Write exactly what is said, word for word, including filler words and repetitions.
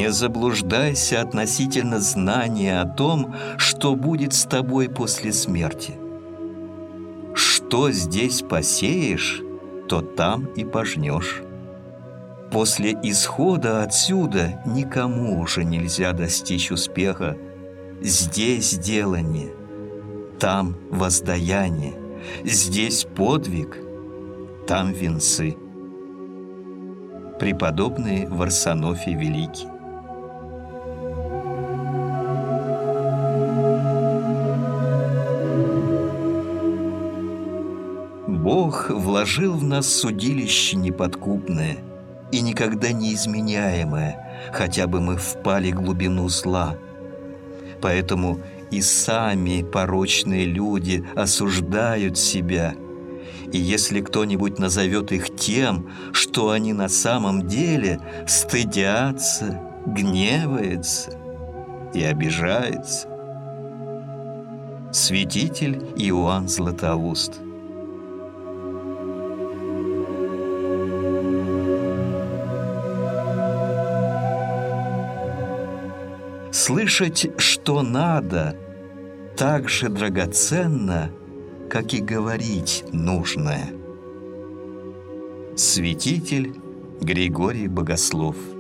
Не заблуждайся относительно знания о том, что будет с тобой после смерти. Что здесь посеешь, то там и пожнешь. После исхода отсюда никому уже нельзя достичь успеха. Здесь делание, там воздаяние, здесь подвиг, там венцы. Преподобный Варсонофий Великий. Бог вложил в нас судилище неподкупное и никогда не изменяемое, хотя бы мы впали в глубину зла. Поэтому и сами порочные люди осуждают себя. И если кто-нибудь назовет их тем, что они на самом деле, стыдятся, гневаются и обижаются. Святитель Иоанн Златоуст. Слышать, что надо, так же драгоценно, как и говорить нужное. Святитель Григорий Богослов.